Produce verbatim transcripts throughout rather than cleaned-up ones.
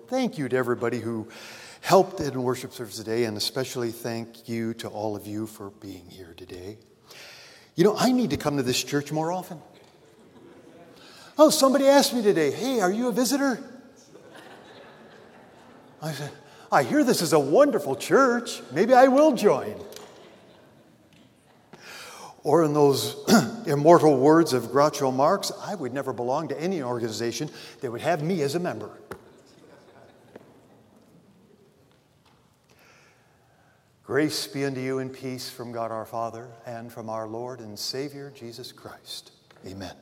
thank you to everybody who helped in worship service today, and especially thank you to all of you for being here today. You know, I need to come to this church more often. Oh, somebody asked me today, hey, are you a visitor? I said, I hear this is a wonderful church. Maybe I will join. Or in those immortal words of Groucho Marx, I would never belong to any organization that would have me as a member. Grace be unto you and peace from God our Father and from our Lord and Savior Jesus Christ. Amen.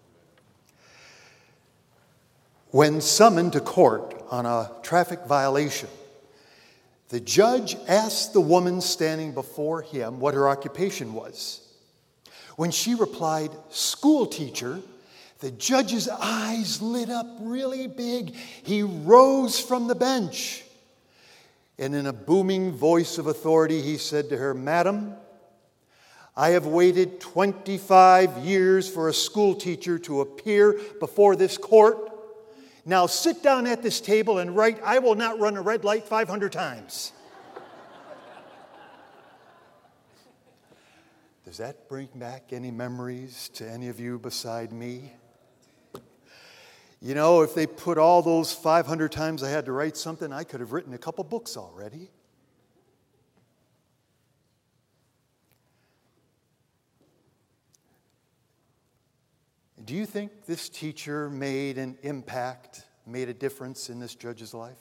When summoned to court on a traffic violation, the judge asked the woman standing before him what her occupation was. When she replied, school teacher, the judge's eyes lit up really big. He rose from the bench. And in a booming voice of authority, he said to her, Madam, I have waited twenty-five years for a school teacher to appear before this court. Now sit down at this table and write, I will not run a red light five hundred times. Does that bring back any memories to any of you beside me? You know, if they put all those five hundred times I had to write something, I could have written a couple books already. Do you think this teacher made an impact, made a difference in this judge's life?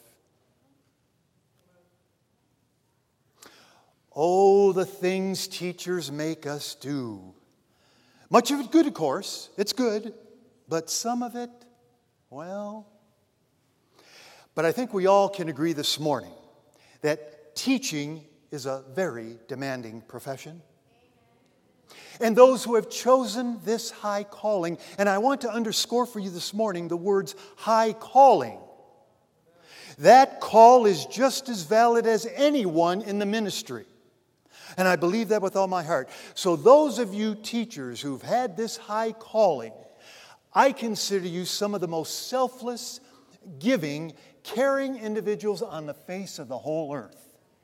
Oh, the things teachers make us do. Much of it good, of course. It's good. But some of it, well. But I think we all can agree this morning that teaching is a very demanding profession. And those who have chosen this high calling, and I want to underscore for you this morning the words high calling. That call is just as valid as anyone in the ministry. And I believe that with all my heart. So those of you teachers who've had this high calling, I consider you some of the most selfless, giving, caring individuals on the face of the whole earth.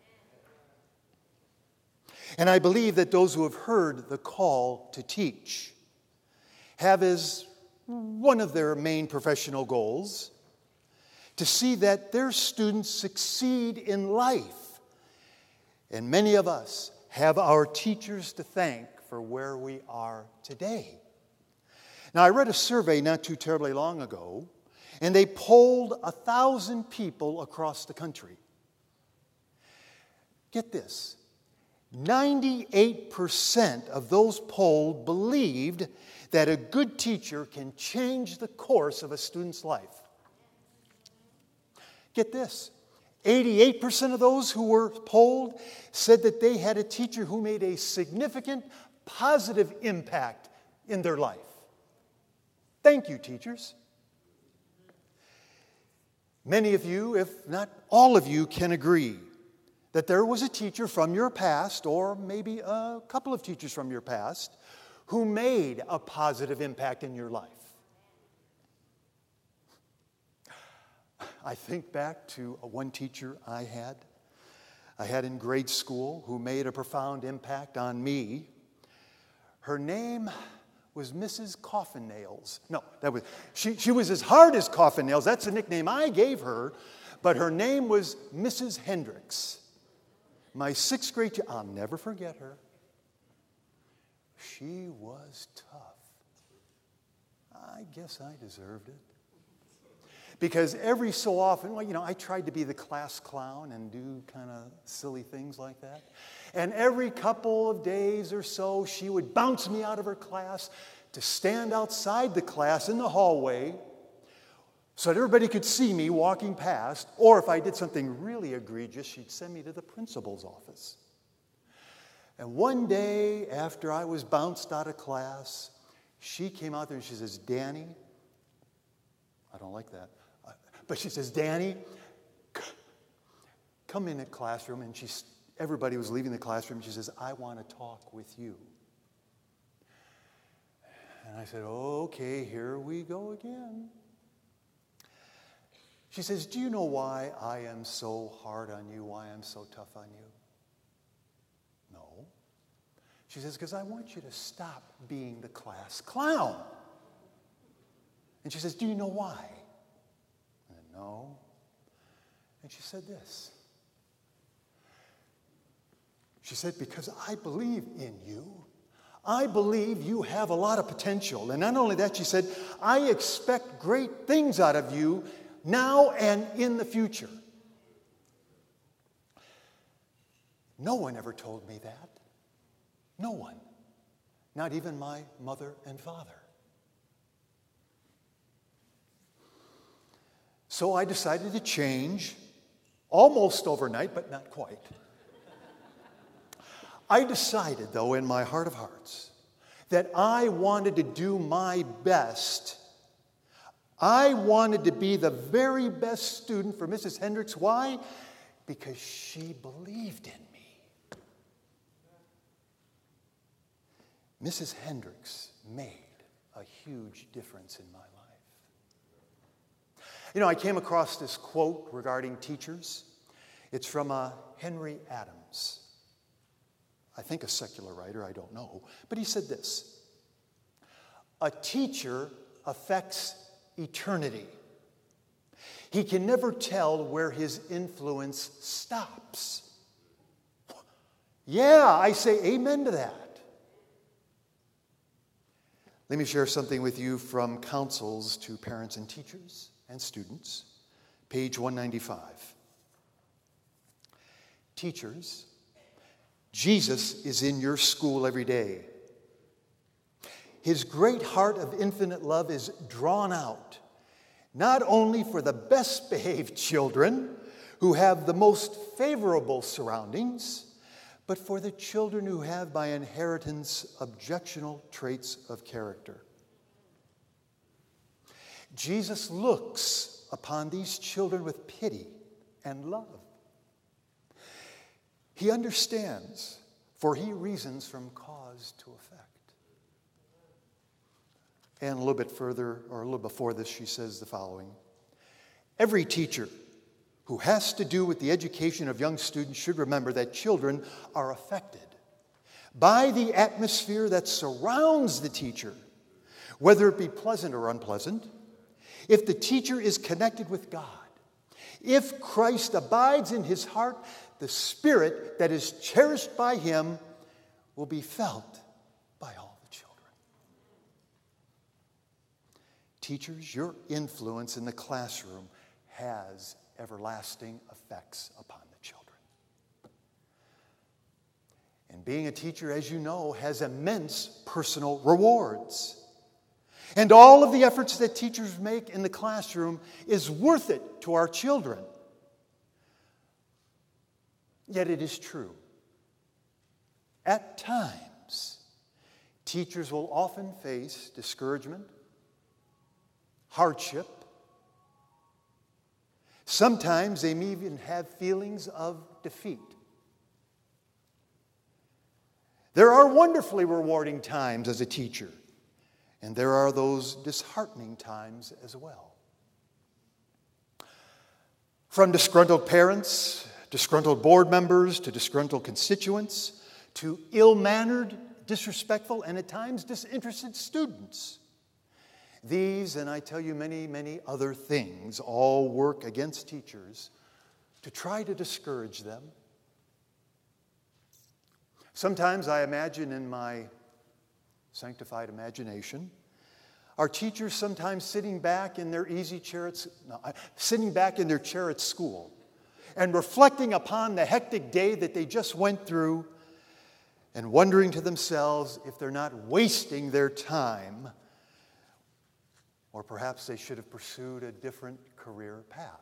And I believe that those who have heard the call to teach have as one of their main professional goals to see that their students succeed in life. And many of us have our teachers to thank for where we are today. Now, I read a survey not too terribly long ago, and they polled a thousand people across the country. Get this. ninety-eight percent of those polled believed that a good teacher can change the course of a student's life. Get this. eighty-eight percent of those who were polled said that they had a teacher who made a significant positive impact in their life. Thank you, teachers. Many of you, if not all of you, can agree that there was a teacher from your past, or maybe a couple of teachers from your past, who made a positive impact in your life. I think back to one teacher I had. I had in grade school who made a profound impact on me. Her name was Missus Coffin Nails. No, that was she, she was as hard as Coffin Nails. That's the nickname I gave her. But her name was Missus Hendricks. My sixth grade teacher, I'll never forget her. She was tough. I guess I deserved it. Because every so often, well, you know, I tried to be the class clown and do kind of silly things like that. And every couple of days or so, she would bounce me out of her class to stand outside the class in the hallway so that everybody could see me walking past. Or if I did something really egregious, she'd send me to the principal's office. And one day, after I was bounced out of class, she came out there and she says, Danny, I don't like that. But she says, Danny, come in the classroom. And she's, everybody was leaving the classroom. She says, I want to talk with you. And I said, okay, here we go again. She says, do you know why I am so hard on you, why I'm so tough on you? No. She says, because I want you to stop being the class clown. And she says, do you know why? And no. And she said this. She said, because I believe in you. I believe you have a lot of potential. And not only that, she said, I expect great things out of you now and in the future. No one ever told me that. No one. Not even my mother and father. So I decided to change almost overnight, but not quite. I decided, though, in my heart of hearts, that I wanted to do my best. I wanted to be the very best student for Missus Hendricks. Why? Because she believed in me. Missus Hendricks made a huge difference in my life. You know, I came across this quote regarding teachers. It's from uh, Henry Adams. I think a secular writer, I don't know. But he said this: a teacher affects eternity. He can never tell where his influence stops. Yeah, I say amen to that. Let me share something with you from Counsels to Parents and Teachers and Students, page one ninety-five. Teachers, Jesus is in your school every day. His great heart of infinite love is drawn out, not only for the best behaved children who have the most favorable surroundings, but for the children who have by inheritance objectionable traits of character. Jesus looks upon these children with pity and love. He understands, for he reasons from cause to effect. And a little bit further, or a little before this, she says the following: every teacher who has to do with the education of young students should remember that children are affected by the atmosphere that surrounds the teacher, whether it be pleasant or unpleasant. If the teacher is connected with God, if Christ abides in his heart, the spirit that is cherished by him will be felt by all the children. Teachers, your influence in the classroom has everlasting effects upon the children. And being a teacher, as you know, has immense personal rewards. And all of the efforts that teachers make in the classroom is worth it to our children. Yet it is true. At times, teachers will often face discouragement, hardship. Sometimes they may even have feelings of defeat. There are wonderfully rewarding times as a teacher, and there are those disheartening times as well. From disgruntled parents, disgruntled board members, to disgruntled constituents, to ill-mannered, disrespectful, and at times disinterested students. These, and I tell you many, many other things, all work against teachers to try to discourage them. Sometimes I imagine in my sanctified imagination, our teachers sometimes sitting back in their easy chair at, no, sitting back in their chair at school and reflecting upon the hectic day that they just went through and wondering to themselves if they're not wasting their time, or perhaps they should have pursued a different career path.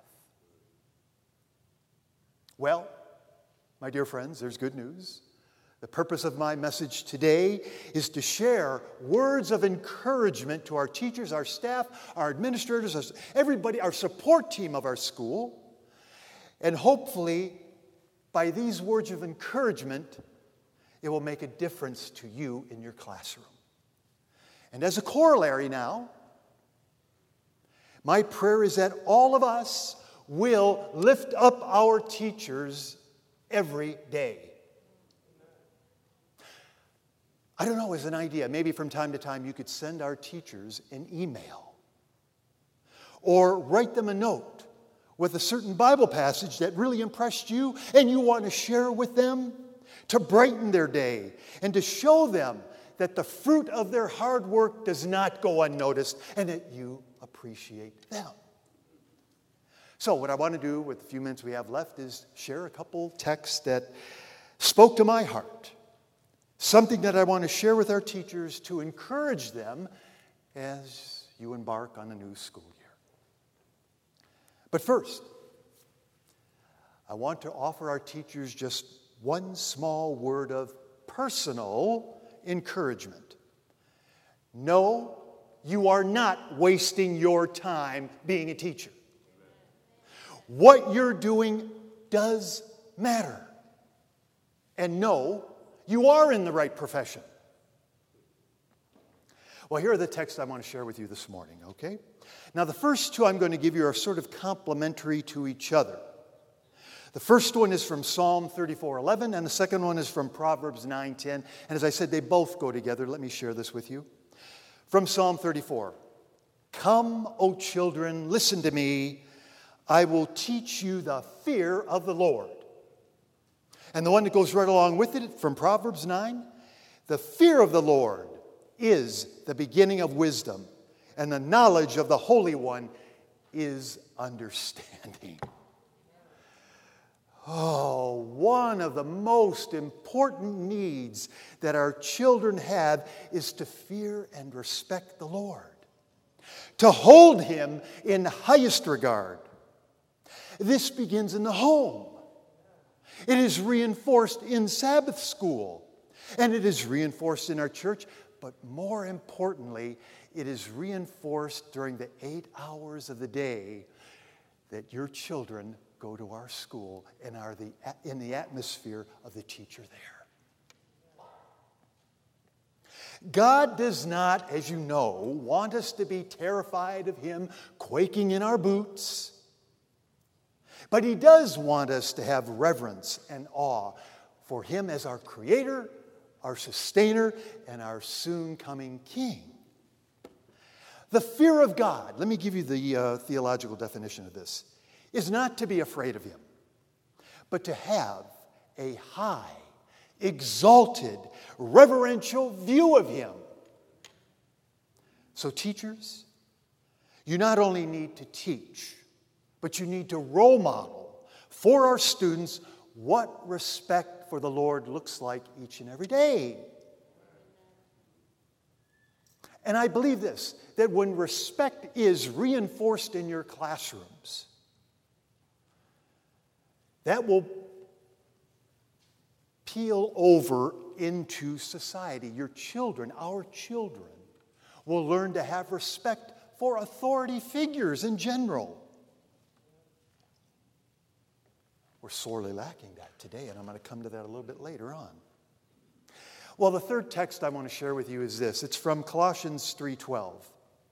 Well, my dear friends, there's good news. The purpose of my message today is to share words of encouragement to our teachers, our staff, our administrators, everybody, our support team of our school. And hopefully, by these words of encouragement, it will make a difference to you in your classroom. And as a corollary now, my prayer is that all of us will lift up our teachers every day. I don't know, as an idea, maybe from time to time you could send our teachers an email or write them a note with a certain Bible passage that really impressed you and you want to share with them to brighten their day and to show them that the fruit of their hard work does not go unnoticed and that you appreciate them. So what I want to do with the few minutes we have left is share a couple texts that spoke to my heart. Something that I want to share with our teachers to encourage them as you embark on a new school year. But first, I want to offer our teachers just one small word of personal encouragement. No, you are not wasting your time being a teacher. What you're doing does matter. And no, you are in the right profession. Well, here are the texts I want to share with you this morning, okay? Now, the first two I'm going to give you are sort of complementary to each other. The first one is from Psalm thirty-four eleven, and the second one is from Proverbs nine ten. And as I said, they both go together. Let me share this with you. From Psalm thirty-four, "Come, O children, listen to me. I will teach you the fear of the Lord." And the one that goes right along with it from Proverbs nine, "The fear of the Lord is the beginning of wisdom, and the knowledge of the Holy One is understanding." Oh, one of the most important needs that our children have is to fear and respect the Lord, to hold Him in highest regard. This begins in the home. It is reinforced in Sabbath school, and it is reinforced in our church, but more importantly, it is reinforced during the eight hours of the day that your children go to our school and are the, in the atmosphere of the teacher there. God does not, as you know, want us to be terrified of Him quaking in our boots. But He does want us to have reverence and awe for Him as our Creator, our Sustainer, and our soon-coming King. The fear of God, let me give you the uh, theological definition of this, is not to be afraid of Him, but to have a high, exalted, reverential view of Him. So teachers, you not only need to teach, but you need to role model for our students what respect for the Lord looks like each and every day. And I believe this, that when respect is reinforced in your classrooms, that will peel over into society. Your children, our children, will learn to have respect for authority figures in general. We're sorely lacking that today, and I'm going to come to that a little bit later on. Well, the third text I want to share with you is this. It's from Colossians three twelve.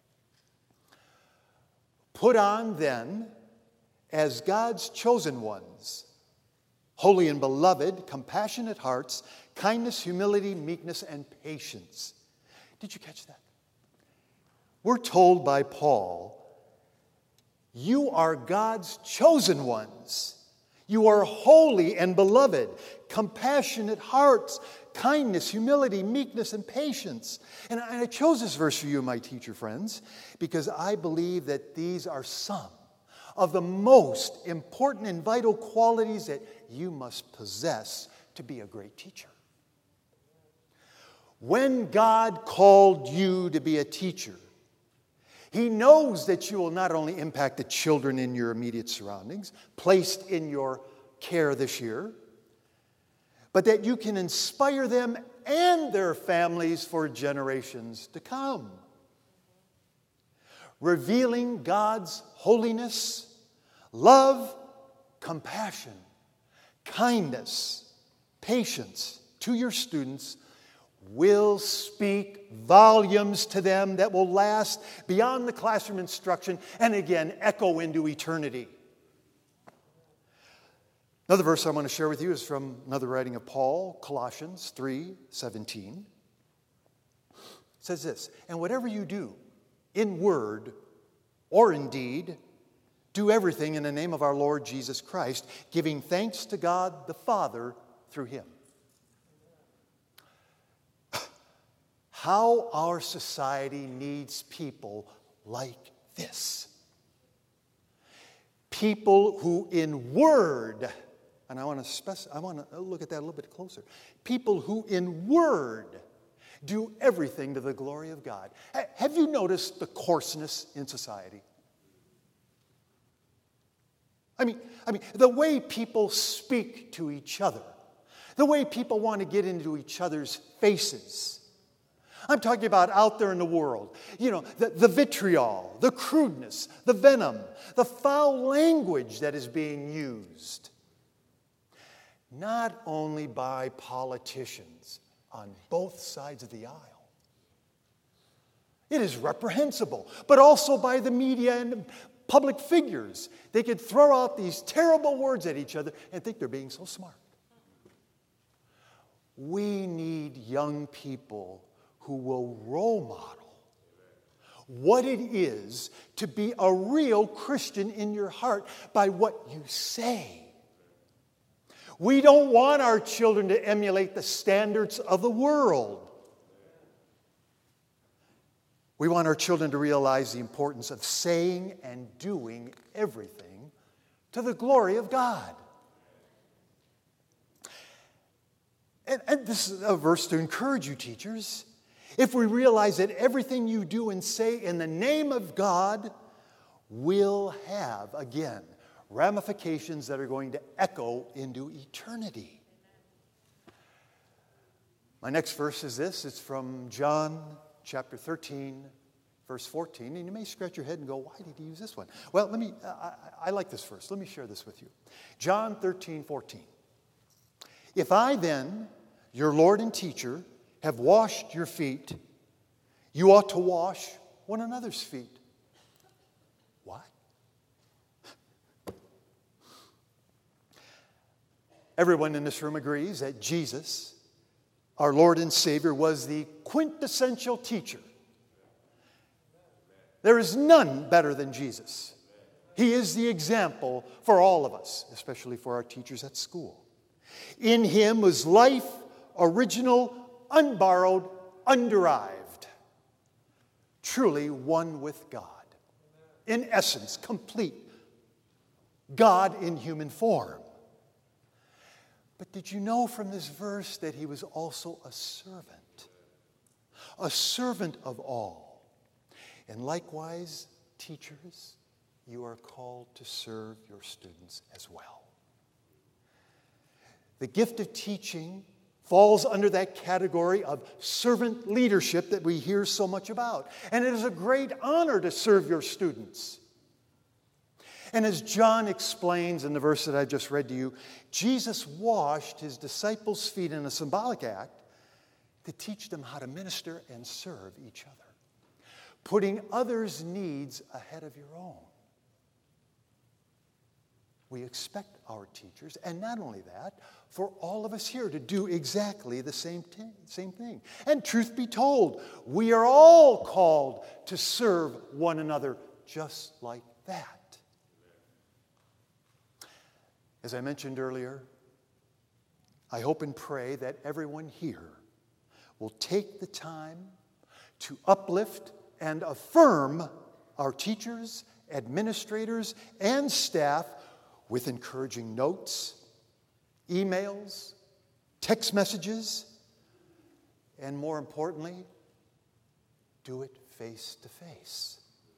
"Put on then, as God's chosen ones, holy and beloved, compassionate hearts, kindness, humility, meekness, and patience." Did you catch that? We're told by Paul, you are God's chosen ones. You are holy and beloved, compassionate hearts, kindness, humility, meekness, and patience. And I chose this verse for you, my teacher friends, because I believe that these are some of the most important and vital qualities that you must possess to be a great teacher. When God called you to be a teacher, He knows that you will not only impact the children in your immediate surroundings, placed in your care this year, but that you can inspire them and their families for generations to come. Revealing God's holiness, love, compassion, kindness, patience to your students will speak volumes to them that will last beyond the classroom instruction and again echo into eternity. Another verse I want to share with you is from another writing of Paul, Colossians three seventeen. It says this, "And whatever you do, in word or in deed, do everything in the name of our Lord Jesus Christ, giving thanks to God the Father through him." How our society needs people like this. People who in word, and I want to spec- I want to look at that a little bit closer. People who in word do everything to the glory of God. Have you noticed the coarseness in society? I mean, I mean, the way people speak to each other, the way people want to get into each other's faces. I'm talking about out there in the world. You know, the, the vitriol, the crudeness, the venom, the foul language that is being used. Not only by politicians on both sides of the aisle. It is reprehensible, but also by the media and public figures. They could throw out these terrible words at each other and think they're being so smart. We need young people who will role model what it is to be a real Christian in your heart by what you say. We don't want our children to emulate the standards of the world. We want our children to realize the importance of saying and doing everything to the glory of God. And, and this is a verse to encourage you, teachers. If we realize that everything you do and say in the name of God will have, again, ramifications that are going to echo into eternity. My next verse is this. It's from John chapter thirteen, verse fourteen. And you may scratch your head and go, why did he use this one? Well, let me, I, I like this verse. Let me share this with you. John thirteen, fourteen. "If I then, your Lord and teacher, have washed your feet, you ought to wash one another's feet." What? Everyone in this room agrees that Jesus, our Lord and Savior, was the quintessential teacher. There is none better than Jesus. He is the example for all of us, especially for our teachers at school. In him was life, original, unborrowed, underived, truly one with God. In essence, complete. God in human form. But did you know from this verse that he was also a servant? A servant of all. And likewise, teachers, you are called to serve your students as well. The gift of teaching falls under that category of servant leadership that we hear so much about. And it is a great honor to serve your students. And as John explains in the verse that I just read to you, Jesus washed his disciples' feet in a symbolic act to teach them how to minister and serve each other, putting others' needs ahead of your own. We expect our teachers, and not only that, for all of us here to do exactly the same, t- same thing. And truth be told, we are all called to serve one another just like that. As I mentioned earlier, I hope and pray that everyone here will take the time to uplift and affirm our teachers, administrators, and staff with encouraging notes, emails, text messages, and more importantly, do it face to face.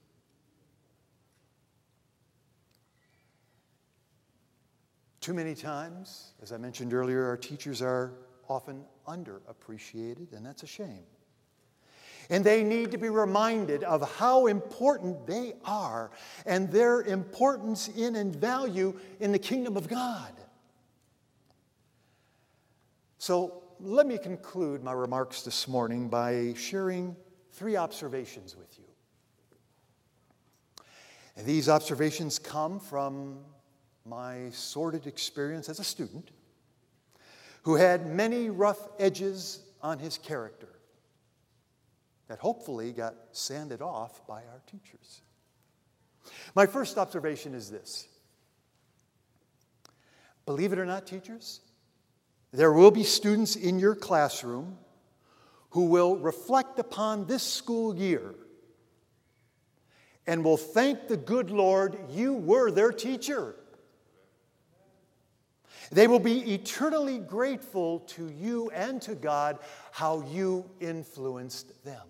Too many times, as I mentioned earlier, our teachers are often underappreciated, and that's a shame. And they need to be reminded of how important they are and their importance in and value in the kingdom of God. So let me conclude my remarks this morning by sharing three observations with you. And these observations come from my sordid experience as a student who had many rough edges on his character that hopefully got sanded off by our teachers. My first observation is this. Believe it or not, teachers, there will be students in your classroom who will reflect upon this school year and will thank the good Lord you were their teacher. They will be eternally grateful to you and to God how you influenced them.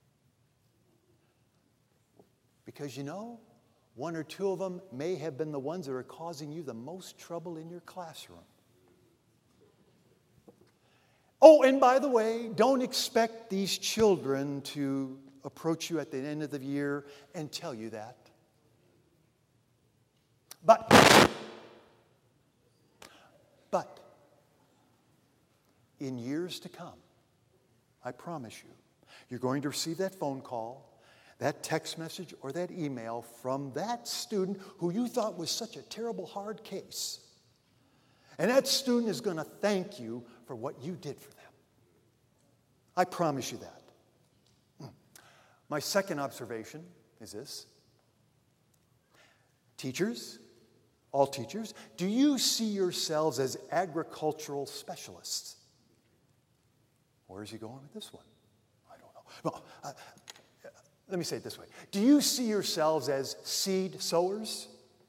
Because you know, one or two of them may have been the ones that are causing you the most trouble in your classroom. Oh, and by the way, don't expect these children to approach you at the end of the year and tell you that. But, but, in years to come, I promise you, you're going to receive that phone call, that text message, or that email from that student who you thought was such a terrible, hard case. And that student is going to thank you for what you did for them. I promise you that. My second observation is this. Teachers, all teachers, do you see yourselves as agricultural specialists? Where is he going with this one? I don't know. Well, uh, let me say it this way. Do you see yourselves as seed sowers?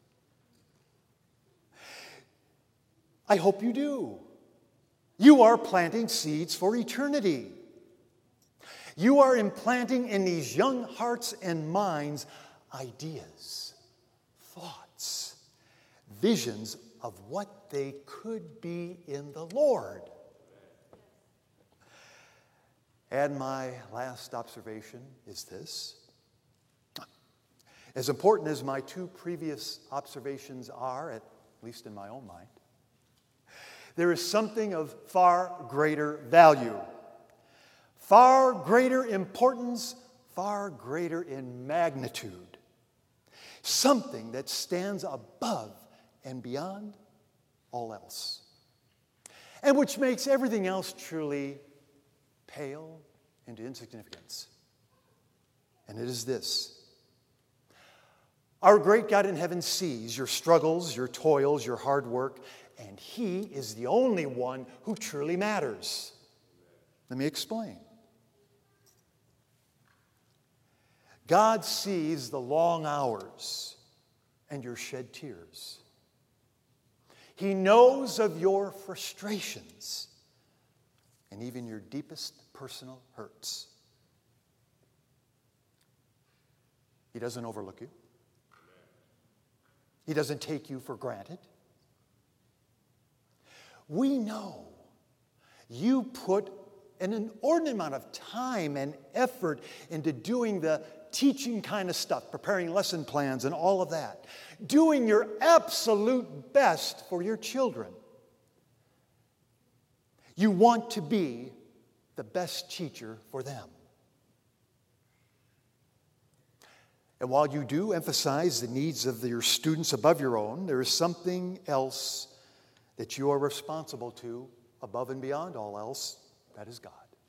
I hope you do. You are planting seeds for eternity. You are implanting in these young hearts and minds ideas, thoughts, visions of what they could be in the Lord. And my last observation is this. As important as my two previous observations are, at least in my own mind, there is something of far greater value, far greater importance, far greater in magnitude. Something that stands above and beyond all else, and which makes everything else truly pale into insignificance. And it is this. Our great God in heaven sees your struggles, your toils, your hard work, and He is the only one who truly matters. Let me explain. God sees the long hours and your shed tears. He knows of your frustrations and even your deepest personal hurts. He doesn't overlook you. He doesn't take you for granted. We know you put an inordinate amount of time and effort into doing the teaching kind of stuff, preparing lesson plans and all of that, doing your absolute best for your children. You want to be the best teacher for them. And while you do emphasize the needs of your students above your own, there is something else that you are responsible to above and beyond all else. That is God.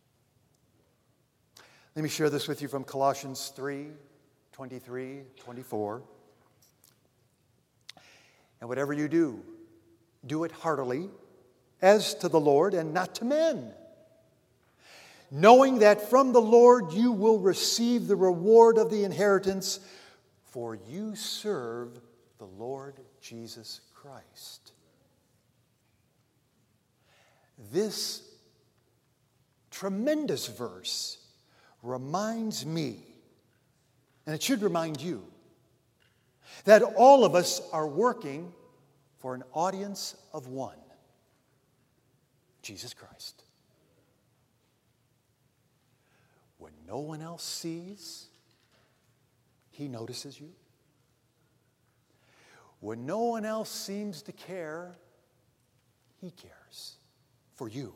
Let me share this with you from Colossians three, twenty-three, twenty-four. And whatever you do, do it heartily, as to the Lord and not to men, knowing that from the Lord you will receive the reward of the inheritance, for you serve the Lord Jesus Christ. This tremendous verse reminds me, and it should remind you, that all of us are working for an audience of one, Jesus Christ. When no one else sees, He notices you. When no one else seems to care, He cares for you.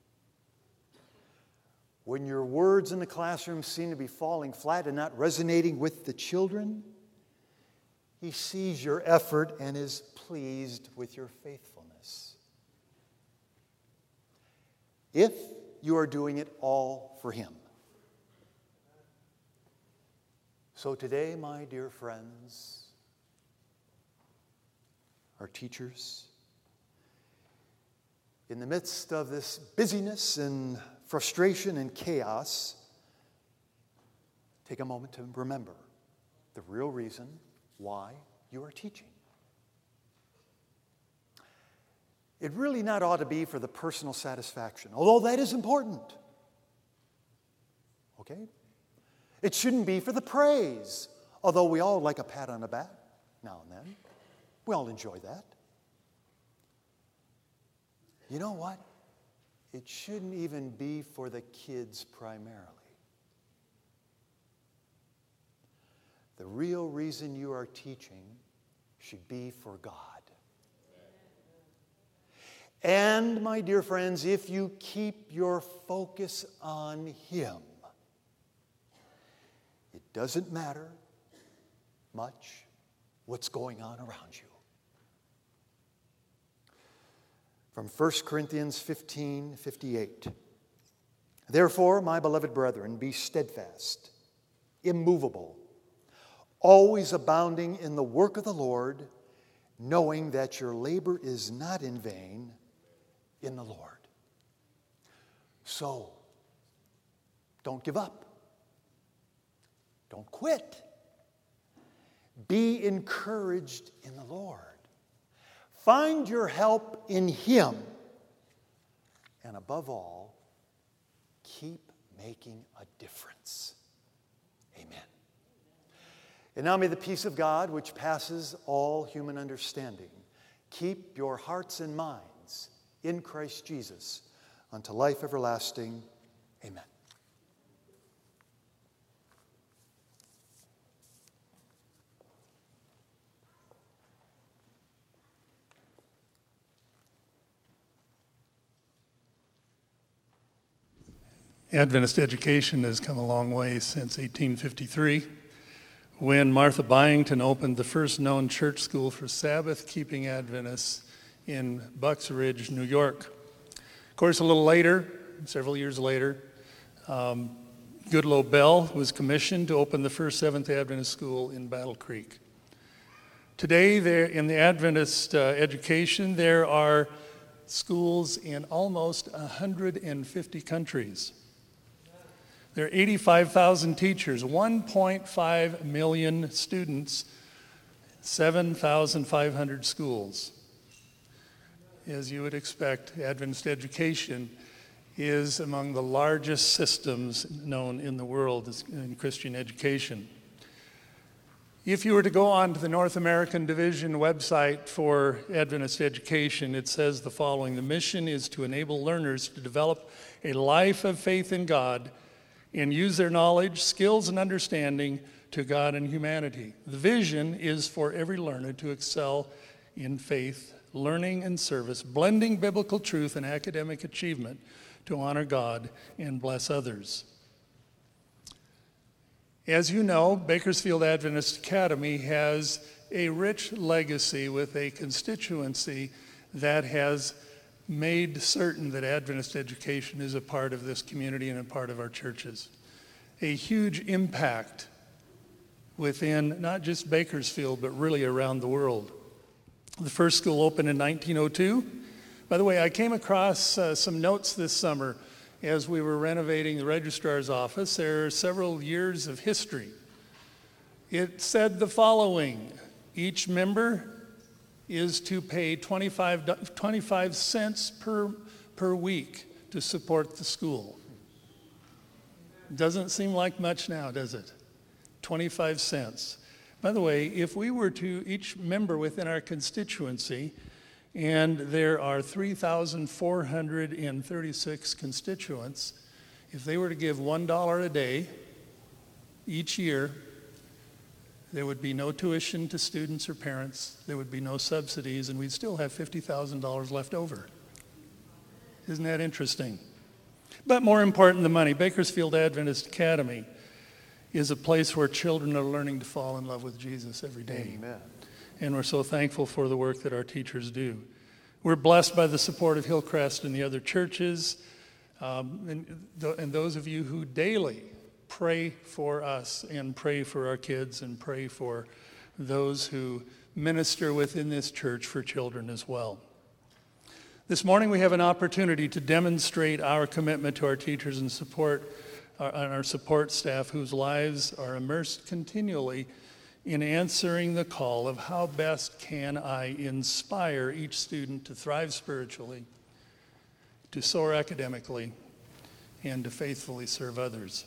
When your words in the classroom seem to be falling flat and not resonating with the children, He sees your effort and is pleased with your faithfulness. If you are doing it all for Him. So today, my dear friends, our teachers, in the midst of this busyness and frustration and chaos, take a moment to remember the real reason why you are teaching. It really not ought to be for the personal satisfaction, although that is important. Okay? It shouldn't be for the praise, although we all like a pat on the back now and then. We all enjoy that. You know what? It shouldn't even be for the kids primarily. The real reason you are teaching should be for God. And, my dear friends, if you keep your focus on Him, it doesn't matter much what's going on around you. From First Corinthians fifteen fifty-eight. Therefore, my beloved brethren, be steadfast, immovable, always abounding in the work of the Lord, knowing that your labor is not in vain in the Lord. So, don't give up. Don't quit. Be encouraged in the Lord. Find your help in Him. And above all, keep making a difference. Amen. And now may the peace of God, which passes all human understanding, keep your hearts and minds in Christ Jesus unto life everlasting. Amen. Adventist education has come a long way since eighteen fifty-three, when Martha Byington opened the first known church school for Sabbath-keeping Adventists in Bucks Ridge, New York. Of course, a little later, several years later, um, Goodloe Bell was commissioned to open the first Seventh Adventist school in Battle Creek. Today, there in the Adventist uh, education, there are schools in almost one hundred fifty countries. There are eighty-five thousand teachers, one point five million students, seven thousand five hundred schools. As you would expect, Adventist education is among the largest systems known in the world in Christian education. If you were to go on to the North American Division website for Adventist education, it says the following: the mission is to enable learners to develop a life of faith in God and use their knowledge, skills, and understanding to God and humanity. The vision is for every learner to excel in faith, learning, and service, blending biblical truth and academic achievement to honor God and bless others. As you know, Bakersfield Adventist Academy has a rich legacy with a constituency that has made certain that Adventist education is a part of this community and a part of our churches. A huge impact within not just Bakersfield, but really around the world. The first school opened in nineteen oh two. By the way, I came across uh, some notes this summer as we were renovating the registrar's office. There are several years of history. It said the following: each member is to pay twenty-five, twenty-five cents per, per week to support the school. Doesn't seem like much now, does it? twenty-five cents. By the way, if we were to, each member within our constituency, and there are three thousand four hundred thirty-six constituents, if they were to give one dollar a day each year, there would be no tuition to students or parents, there would be no subsidies, and we'd still have fifty thousand dollars left over. Isn't that interesting? But more important than money, Bakersfield Adventist Academy is a place where children are learning to fall in love with Jesus every day. Amen. And we're so thankful for the work that our teachers do. We're blessed by the support of Hillcrest and the other churches, um, and, th- and those of you who daily pray for us and pray for our kids and pray for those who minister within this church for children as well. This morning we have an opportunity to demonstrate our commitment to our teachers and support our, and our support staff whose lives are immersed continually in answering the call of how best can I inspire each student to thrive spiritually, to soar academically, and to faithfully serve others.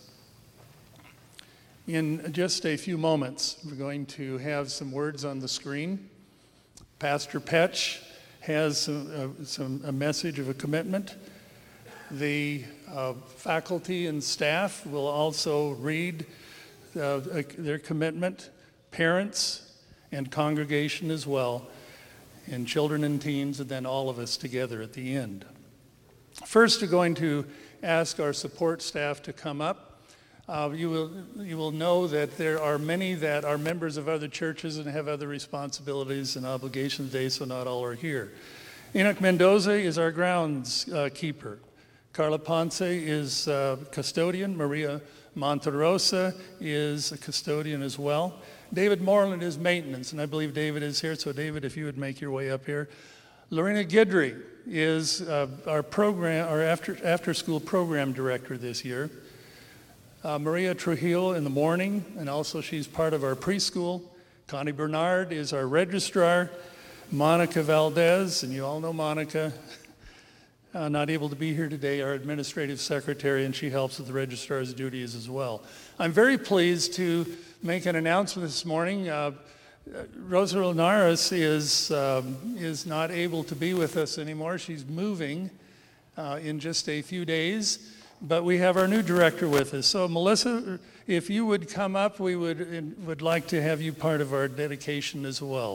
In just a few moments, we're going to have some words on the screen. Pastor Petch has some, uh, some, a message of a commitment. The uh, faculty and staff will also read uh, their commitment, parents and congregation as well, and children and teens, and then all of us together at the end. First, we're going to ask our support staff to come up. Uh, you will you will know that there are many that are members of other churches and have other responsibilities and obligations today, so not all are here. Enoch Mendoza is our grounds uh, keeper. Carla Ponce is uh, custodian. Maria Monterosa is a custodian as well. David Moreland is maintenance, and I believe David is here, so David, if you would make your way up here. Lorena Guidry is uh, our program, our after after school program director this year. Uh, Maria Trujillo in the morning, and also she's part of our preschool. Connie Bernard is our registrar. Monica Valdez, and you all know Monica, uh, not able to be here today, our administrative secretary, and she helps with the registrar's duties as well. I'm very pleased to make an announcement this morning. Uh, Rosa Linares is, um, is not able to be with us anymore. She's moving uh, in just a few days. But we have our new director with us. So Melissa, if you would come up, we would would like to have you part of our dedication as well.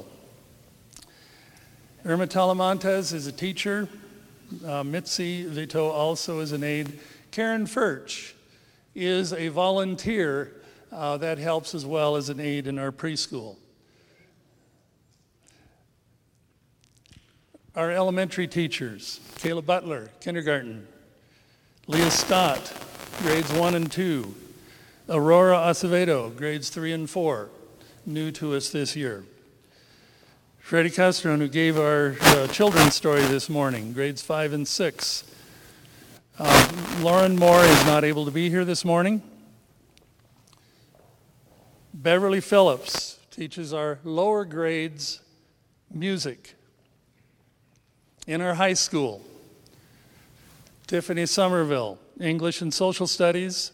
Irma Talamantes is a teacher. Uh, Mitzi Vito also is an aide. Karen Furch is a volunteer uh, that helps as well as an aide in our preschool. Our elementary teachers, Kayla Butler, kindergarten. Leah Stott, grades one and two. Aurora Acevedo, grades three and four, new to us this year. Freddie Castron, who gave our uh, children's story this morning, grades five and six. Uh, Lauren Moore is not able to be here this morning. Beverly Phillips teaches our lower grades music in our high school. Tiffany Somerville, English and Social Studies.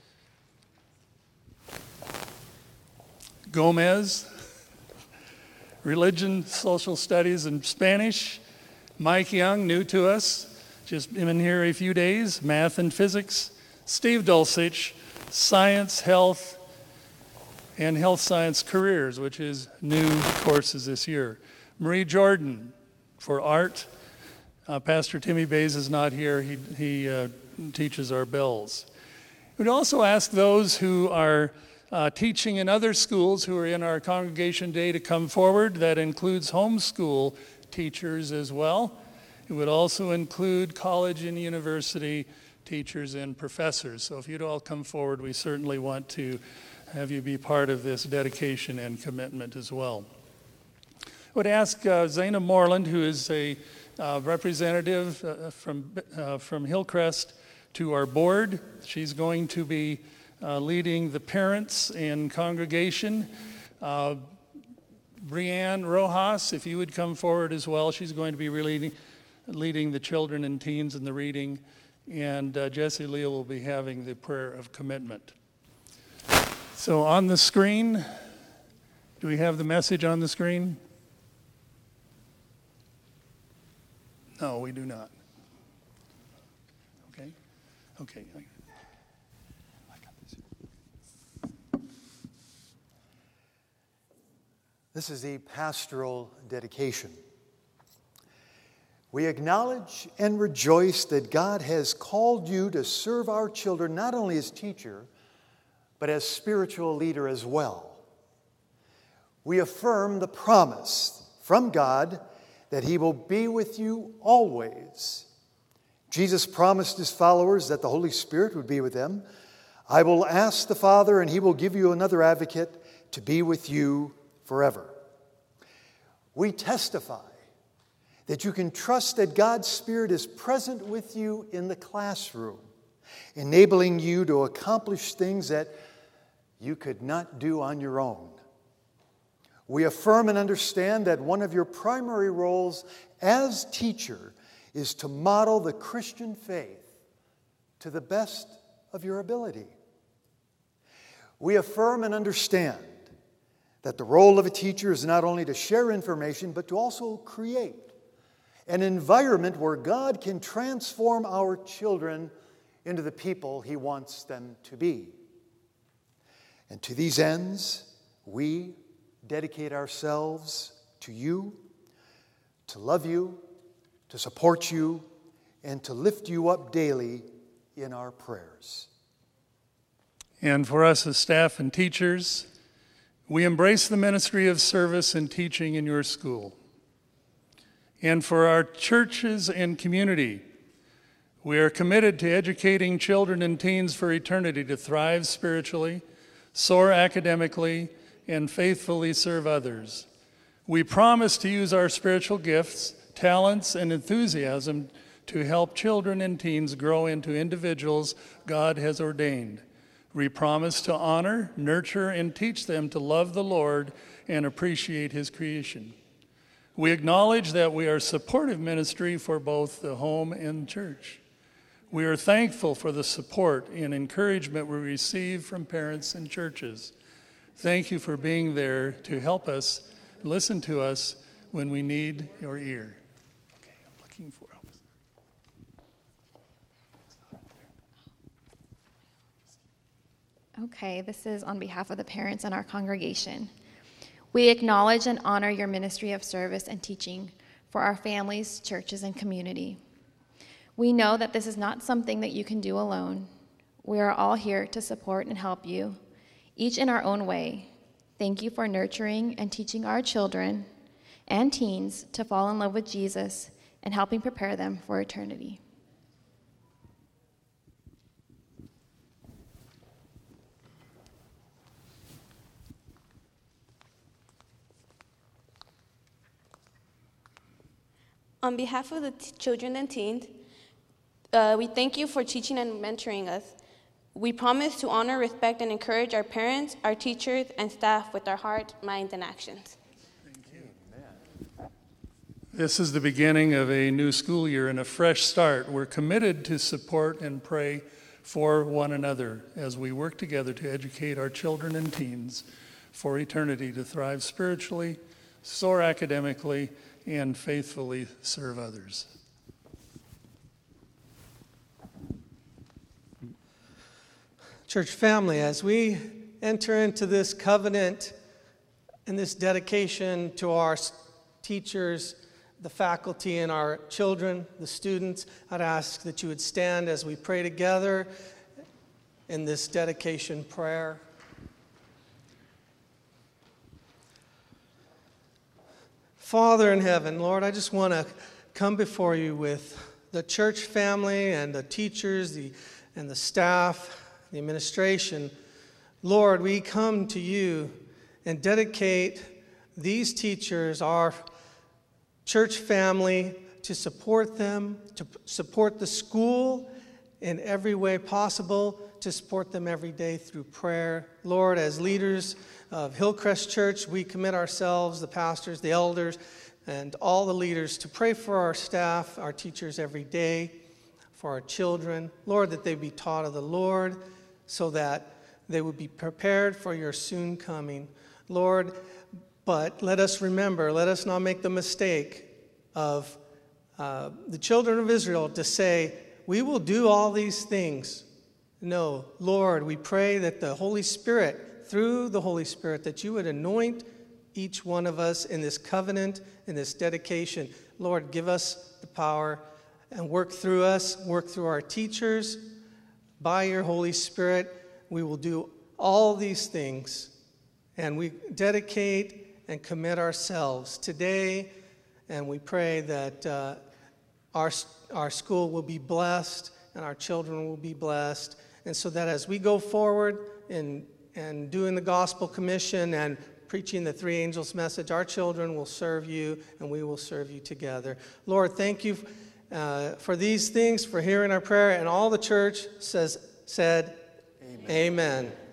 Gomez, Religion, Social Studies, and Spanish. Mike Young, new to us, just been here a few days, Math and Physics. Steve Dulcich, Science, Health, and Health Science Careers, which is new courses this year. Marie Jordan for Art. Uh, Pastor Timmy Bays is not here. He, he uh, teaches our bells. We'd also ask those who are uh, teaching in other schools who are in our congregation day to come forward. That includes homeschool teachers as well. It would also include college and university teachers and professors. So if you'd all come forward, we certainly want to have you be part of this dedication and commitment as well. I would ask uh, Zaina Moreland, who is a Uh, representative uh, from uh, from Hillcrest, to our board. She's going to be uh, leading the parents and congregation. Uh, Brianne Rojas, if you would come forward as well, she's going to be leading, leading the children and teens in the reading. And uh, Jesse Leal will be having the prayer of commitment. So on the screen, do we have the message on the screen? No, we do not. Okay? Okay. I got this. This is a pastoral dedication. We acknowledge and rejoice that God has called you to serve our children not only as teacher, but as spiritual leader as well. We affirm the promise from God that He will be with you always. Jesus promised His followers that the Holy Spirit would be with them. I will ask the Father, and He will give you another advocate to be with you forever. We testify that you can trust that God's Spirit is present with you in the classroom, enabling you to accomplish things that you could not do on your own. We affirm and understand that one of your primary roles as teacher is to model the Christian faith to the best of your ability. We affirm and understand that the role of a teacher is not only to share information, but to also create an environment where God can transform our children into the people He wants them to be. And to these ends, we dedicate ourselves to you, to love you, to support you, and to lift you up daily in our prayers. And for us as staff and teachers, we embrace the ministry of service and teaching in your school. And for our churches and community, we are committed to educating children and teens for eternity to thrive spiritually, soar academically, and faithfully serve others. We promise to use our spiritual gifts, talents, and enthusiasm to help children and teens grow into individuals God has ordained. We promise to honor, nurture, and teach them to love the Lord and appreciate His creation. We acknowledge that we are supportive ministry for both the home and church. We are thankful for the support and encouragement we receive from parents and churches. Thank you for being there to help us, listen to us when we need your ear. Okay, I'm looking for Okay, this is on behalf of the parents and our congregation. We acknowledge and honor your ministry of service and teaching for our families, churches, and community. We know that this is not something that you can do alone. We are all here to support and help you, each in our own way. Thank you for nurturing and teaching our children and teens to fall in love with Jesus and helping prepare them for eternity. On behalf of the t- children and teens, uh, we thank you for teaching and mentoring us. We promise to honor, respect, and encourage our parents, our teachers, and staff with our heart, minds, and actions. Thank you. This is the beginning of a new school year and a fresh start. We're committed to support and pray for one another as we work together to educate our children and teens for eternity to thrive spiritually, soar academically, and faithfully serve others. Church family, as we enter into this covenant and this dedication to our teachers, the faculty, and our children, the students, I'd ask that you would stand as we pray together in this dedication prayer. Father in heaven, Lord, I just want to come before you with the church family and the teachers the, and the staff, the administration. Lord, we come to you and dedicate these teachers, our church family, to support them, to support the school in every way possible, to support them every day through prayer. Lord, as leaders of Hillcrest Church, we commit ourselves, the pastors, the elders, and all the leaders to pray for our staff, our teachers every day, for our children. Lord, that they be taught of the Lord so that they would be prepared for your soon coming. Lord, but let us remember, let us not make the mistake of uh, the children of Israel to say, we will do all these things. No, Lord, we pray that the Holy Spirit, through the Holy Spirit, that you would anoint each one of us in this covenant, in this dedication. Lord, give us the power and work through us, work through our teachers. By your Holy Spirit, we will do all these things, and we dedicate and commit ourselves today, and we pray that uh, our, our school will be blessed and our children will be blessed, and so that as we go forward in, in doing the gospel commission and preaching the three angels message, our children will serve you and we will serve you together. Lord, thank you uh, for these things, for hearing our prayer, and all the church says said, Amen. Amen.